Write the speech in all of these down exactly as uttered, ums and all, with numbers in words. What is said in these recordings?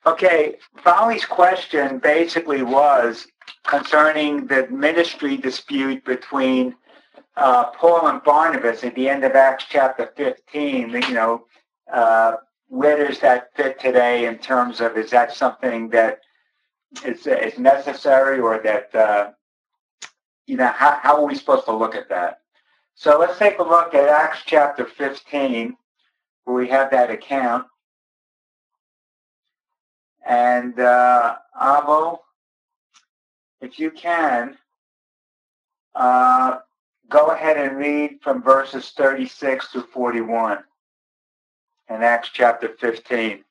Okay, Folly's question basically was concerning the ministry dispute between uh, Paul and Barnabas at the end of Acts chapter fifteen. You know, uh, where does that fit today in terms of, is that something that is, is necessary, or that, uh, you know, how, how are we supposed to look at that? So let's take a look at Acts chapter fifteen, where we have that account. And uh, Avo, if you can, uh, go ahead and read from verses thirty-six to forty-one in Acts chapter fifteen.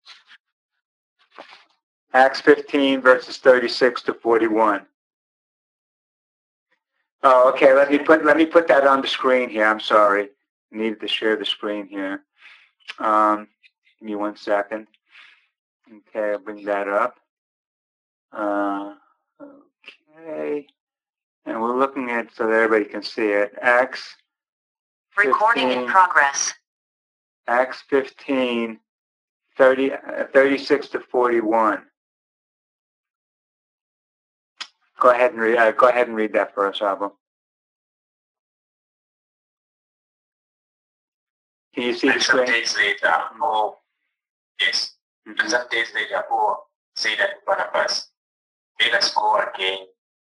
Acts fifteen, verses thirty-six to forty-one. Oh, okay. Let me put let me put that on the screen here. I'm sorry. I needed to share the screen here. Um, give me one second. Okay, I'll bring that up. Uh, okay. And we're looking at so that everybody can see it. Acts Recording fifteen, in progress. Acts fifteen, thirty, uh, thirty-six to forty-one. Go ahead and read. Uh, go ahead and read that for us, Abo. Can you see and the some screen? days later, Paul, yes, Mm-hmm. and some days later, Paul said to Barnabas, let us go again.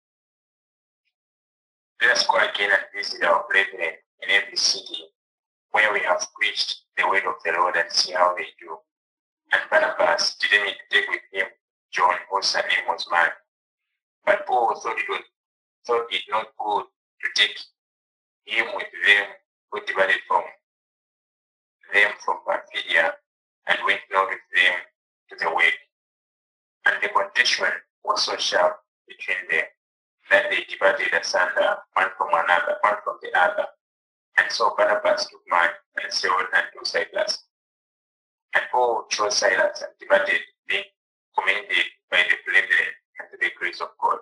Let us go again and visit our brethren in every city where we have preached the word of the Lord and see how they do. And Barnabas didn't need to take with him John, whose name was Mark. But Paul thought it, was, thought it not good to take him with them who divided from them from Pamphylia and went not with them to the way. And the contention was so sharp between them that they divided asunder, one from another, one from the other. And so Barnabas took Mark and Saul and took Silas. And Paul chose Silas and departed, being commended by the brethren and to the grace of God.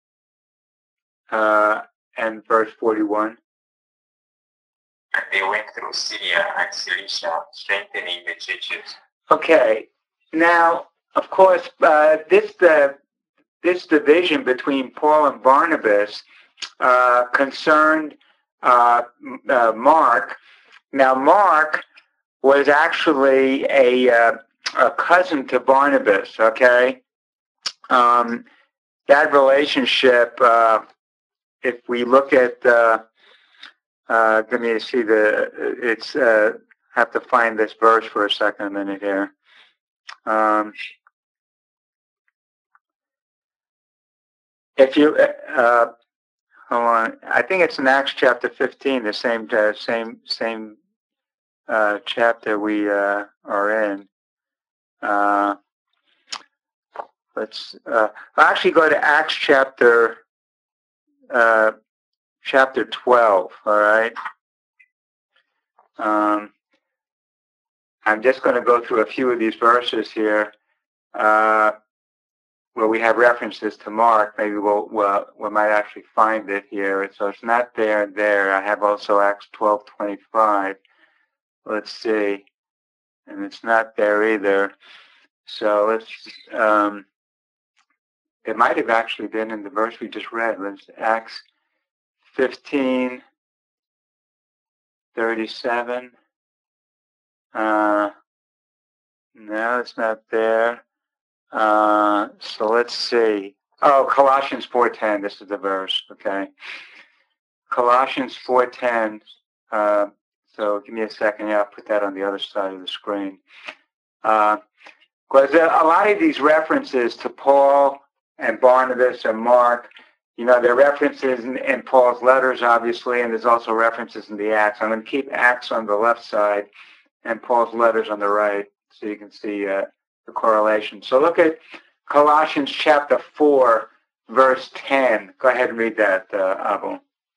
Uh, and verse forty-one. And they went through Syria and Cilicia, strengthening the churches. Okay. Now, of course, uh, this the this division between Paul and Barnabas uh, concerned uh, uh, Mark. Now, Mark was actually a uh, a cousin to Barnabas. Okay, um, that relationship. Uh, if we look at, uh, uh, let me see the. It's uh, have to find this verse for a second, a minute here. Um, if you uh, hold on, I think it's in Acts chapter fifteen, the same uh, same same uh, chapter we uh, are in. Uh, let's uh, I'll actually go to Acts chapter uh, chapter twelve. All right. Um, I'm just going to go through a few of these verses here. Uh, where we have references to Mark. Maybe we'll, we'll, we might actually find it here. So it's not there and there. I have also Acts twelve twenty-five. Let's see. And it's not there either. So let's, um, it might have actually been in the verse we just read. Let's Acts fifteen thirty-seven. Uh, no, it's not there. Uh, so let's see. Oh, Colossians four ten. This is the verse. Okay. Colossians four ten. Uh, so give me a second. Yeah, I'll put that on the other side of the screen. Uh, because a lot of these references to Paul and Barnabas and Mark, you know, there are references in, in Paul's letters, obviously, and there's also references in the Acts. I'm going to keep Acts on the left side and Paul's letters on the right, so you can see uh, the correlation. So look at Colossians chapter four, verse ten. Go ahead and read that, uh, Abu.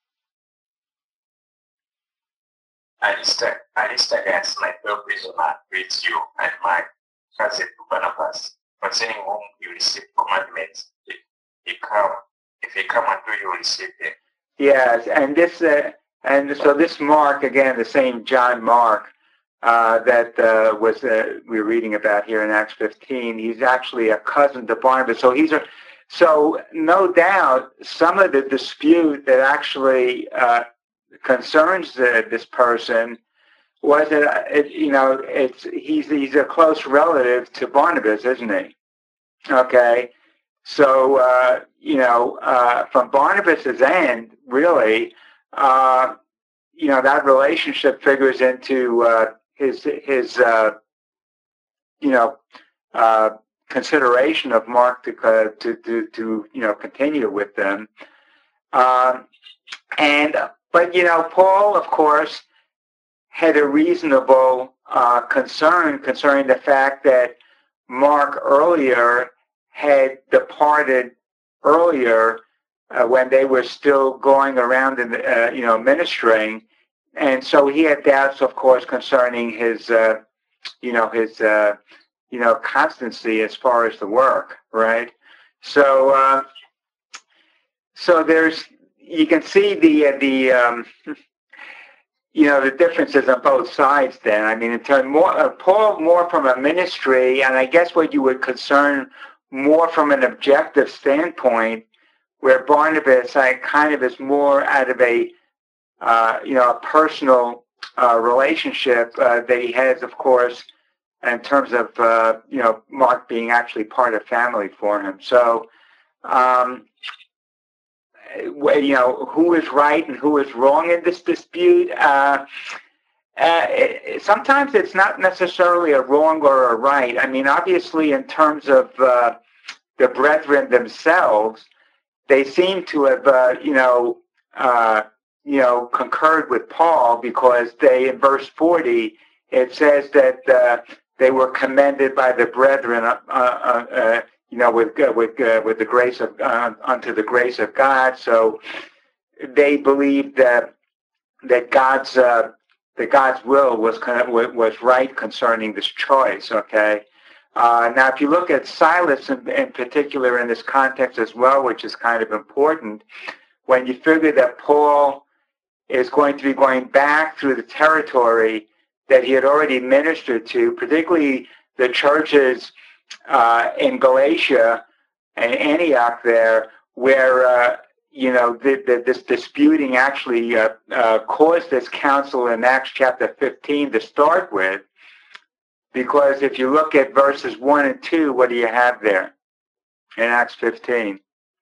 Aristarchus, my fellow prisoner, greets you, and my cousin Barnabas, concerning whom you received commandments. If he come, if he come unto you, receive them. Yes, and this, uh, and so this Mark, again, the same John Mark, uh, that uh, was uh, we were reading about here in Acts fifteen. He's actually a cousin to Barnabas. So he's a so no doubt some of the dispute that actually uh, concerns uh, this person was it, it you know it's he's he's a close relative to Barnabas, isn't he? Okay, so uh, you know uh, from Barnabas's end, really, uh, you know that relationship figures into uh, his his uh, you know uh, consideration of Mark to uh, to, to to you know continue with them, um, and but you know Paul, of course, had a reasonable uh, concern concerning the fact that Mark earlier had departed earlier uh, when they were still going around and uh, you know ministering, and so he had doubts, of course, concerning his uh, you know his uh, you know constancy as far as the work, right? So uh, so there's you can see the uh, the um, you know, the differences on both sides then. I mean, in terms more, uh, Paul more from a ministry, and I guess what you would concern more from an objective standpoint, where Barnabas, I kind of is more out of a, uh, you know, a personal uh, relationship uh, that he has, of course, in terms of, uh, you know, Mark being actually part of family for him. So, um, you know, who is right and who is wrong in this dispute. Uh, uh, it, sometimes it's not necessarily a wrong or a right. I mean, obviously, in terms of uh, the brethren themselves, they seem to have, uh, you know, uh, you know, concurred with Paul because they, in verse forty, it says that uh, they were commended by the brethren. Uh, uh, uh, you know, with uh, with uh, with the grace of uh, unto the grace of God. So they believed that that God's uh, that God's will was kind of was right concerning this choice. Okay. Uh, now, if you look at Silas in, in particular in this context as well, which is kind of important, when you figure that Paul is going to be going back through the territory that he had already ministered to, particularly the churches Uh, in Galatia and Antioch there, where, uh, you know, the, the, this disputing actually uh, uh, caused this council in Acts chapter fifteen to start with. Because if you look at verses one and two, what do you have there in Acts fifteen?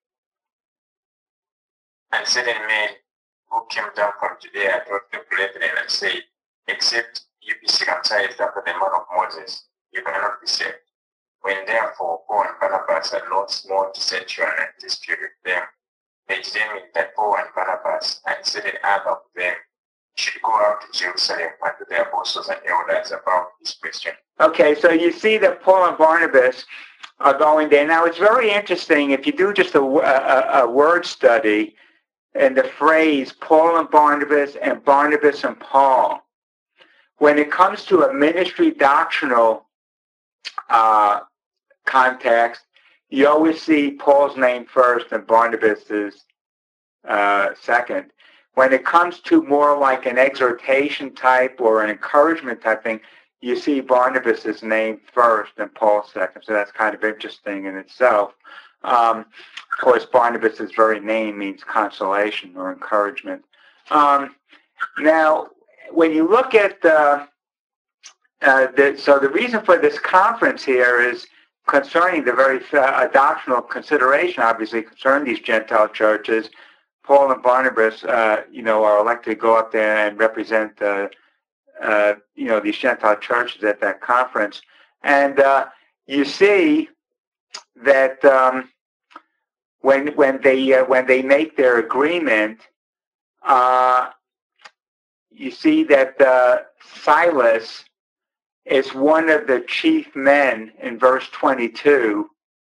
And certain men who came down from Judea brought the brethren and said, except you be circumcised after the manner of Moses, you cannot be saved. When therefore Paul and Barnabas had no small dissension and dispute with them, they determined that Paul and Barnabas and certain other of them should go out to Jerusalem unto the apostles and elders about this question. Okay, so you see that Paul and Barnabas are going there. Now, it's very interesting if you do just a, a, a word study and the phrase Paul and Barnabas and Barnabas and Paul. When it comes to a ministry doctrinal uh, context, you always see Paul's name first and Barnabas's uh, second. When it comes to more like an exhortation type or an encouragement type thing, you see Barnabas's name first and Paul second. So that's kind of interesting in itself. Um, of course, Barnabas's very name means consolation or encouragement. Um, now, when you look at the, uh, the, so the reason for this conference here is concerning the very uh, doctrinal consideration, obviously, concerning these Gentile churches. Paul and Barnabas, uh, you know, are elected to go up there and represent, uh, uh, you know, these Gentile churches at that conference. And uh, you see that um, when when they uh, when they make their agreement, uh, you see that uh, Silas is one of the chief men in verse twenty-two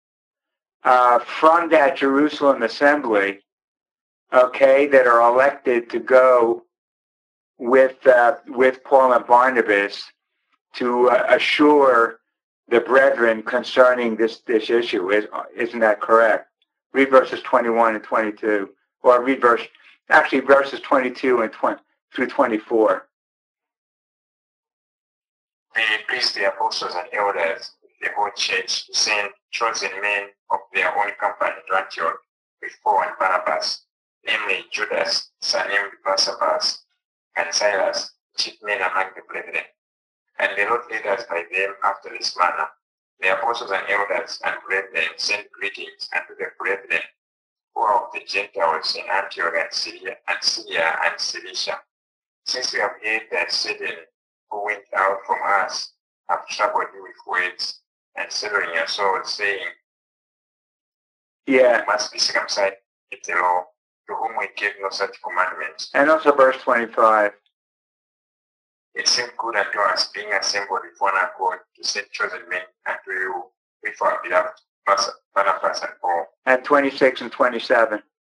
uh, from that Jerusalem assembly, okay, that are elected to go with uh, with Paul and Barnabas to uh, assure the brethren concerning this this issue. Is, isn't that correct? Read verses twenty-one and twenty-two, or read verse actually verses twenty-two and twenty through twenty-four. May it please the apostles and elders of the whole church to send chosen men of their own company to Antioch with Paul and Barnabas, namely Judas, surnamed Barsabbas, and Silas, chief men among the brethren. And the Lord led us by them after this manner. The apostles and elders and brethren send greetings unto the brethren who are of the Gentiles in Antioch and Syria and Syria and Cilicia. Since we have heard that Satan, who went out from us, have troubled you with words and settling your souls, saying, Yeah. You must be circumcised in the law, to whom we gave no such commandments. And also verse twenty-five. It seemed good unto us, being assembled with one accord, to send chosen men unto you with our beloved Barnabas and Paul. And twenty-six and twenty-seven.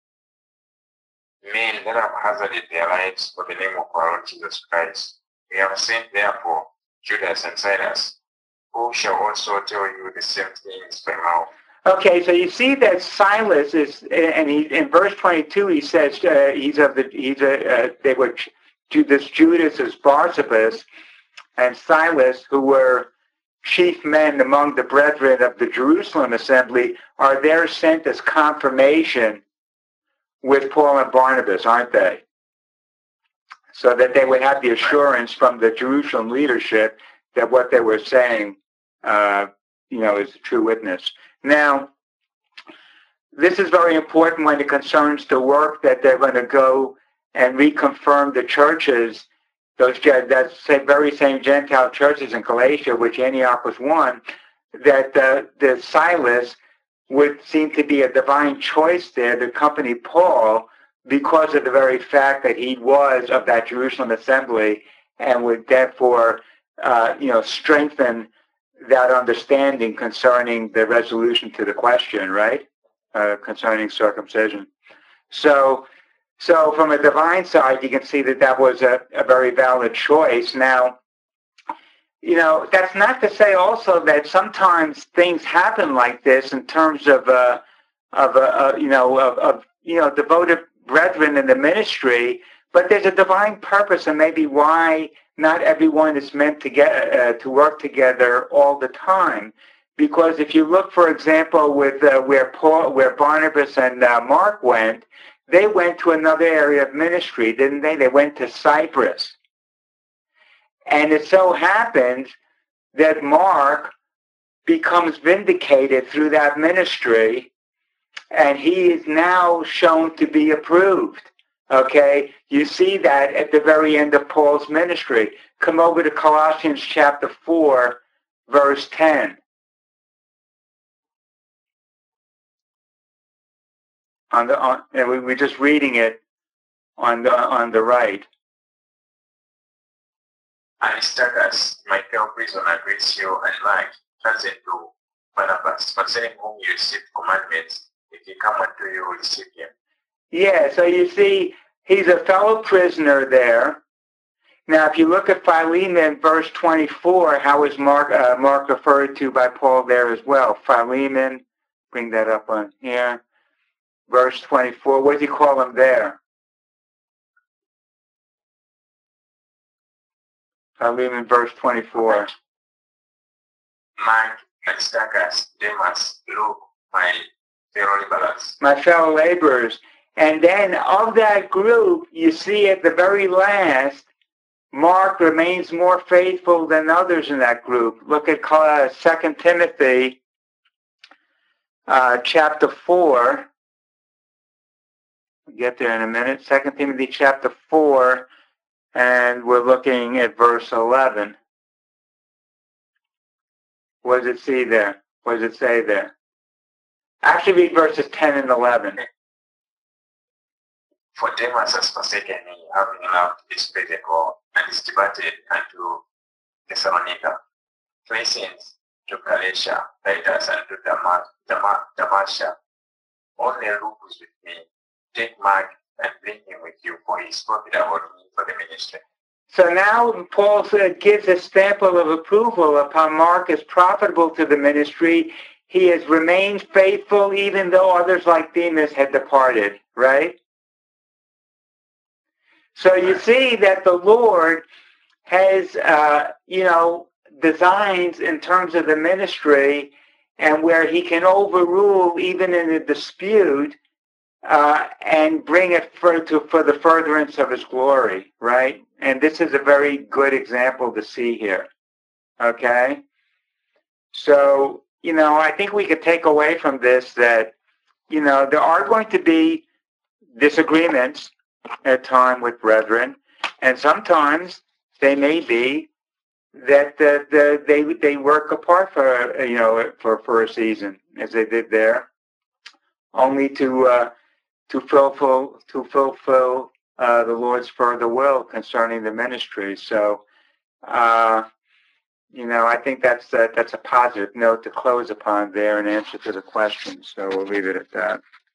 Men that have hazarded their lives for the name of our Lord Jesus Christ. We have sent therefore Judas and Silas, who shall also tell you the same things by mouth. Okay, so you see that Silas is, and he in verse twenty-two he says uh, he's of the he's a uh, they were this Judas is Barsabbas and Silas, who were chief men among the brethren of the Jerusalem assembly, are there sent as confirmation with Paul and Barnabas, aren't they? So that they would have the assurance from the Jerusalem leadership that what they were saying, uh, you know, is a true witness. Now, this is very important when it concerns the work that they're going to go and reconfirm the churches, those that very same Gentile churches in Galatia, which Antioch was one, that uh, the Silas would seem to be a divine choice there to accompany Paul because of the very fact that he was of that Jerusalem assembly and would therefore, uh, you know, strengthen that understanding concerning the resolution to the question, right, uh, concerning circumcision. So, so from a divine side, you can see that that was a, a very valid choice. Now, you know, that's not to say also that sometimes things happen like this in terms of, uh, of, uh, uh, you know, of, of, you know, devoted brethren in the ministry, but there's a divine purpose and maybe why not everyone is meant to get uh, to work together all the time. Because if you look, for example, with uh, where Paul, where Barnabas and uh, Mark went, they went to another area of ministry, didn't they? They went to Cyprus. And it so happens that Mark becomes vindicated through that ministry, and he is now shown to be approved. Okay? You see that at the very end of Paul's ministry. Come over to Colossians chapter four, verse ten. On the on, and we, we're just reading it on the on the right. Aristarchus, my fellow prisoner, greets you, and Mark, cousin to Barnabas, concerning whom you received commandments. If he come unto you, receive him. Yeah, so you see, he's a fellow prisoner there. Now, if you look at Philemon, verse twenty-four, how is Mark uh, Mark referred to by Paul there as well? Philemon, bring that up on here. Verse twenty-four, what does he call him there? Philemon, verse twenty-four. Mark, Aristarchus, Demas, Luke, my fellow laborers. My fellow laborers. And then of that group, you see at the very last, Mark remains more faithful than others in that group. Look at uh, Second Timothy uh, chapter four. We'll get there in a minute. Second Timothy chapter four, and we're looking at verse eleven. What does it see there? What does it say there? Actually, read verses ten and eleven. For Demas has forsaken me, having loved this present world, and is departed unto Thessalonica. Crescens to Galatia, Titus unto Damas, Damas, Damascia. Only Luke is with me. Take Mark and bring him with you, for he is profitable to me for the ministry. So now Paul said, gives a stamp of approval upon Mark as profitable to the ministry. He has remained faithful even though others like Demas had departed, right? So you see that the Lord has, uh, you know, designs in terms of the ministry, and where he can overrule even in a dispute uh, and bring it for, to, for the furtherance of his glory, right? And this is a very good example to see here, okay? So, you know, I think we could take away from this that, you know, there are going to be disagreements at time with brethren, and sometimes they may be that that uh, they they work apart for you know for for a season, as they did there, only to uh, to fulfill to fulfill uh, the Lord's further will concerning the ministry. So, uh, you know, I think that's uh, that's a positive note to close upon there in answer to the question. So we'll leave it at that.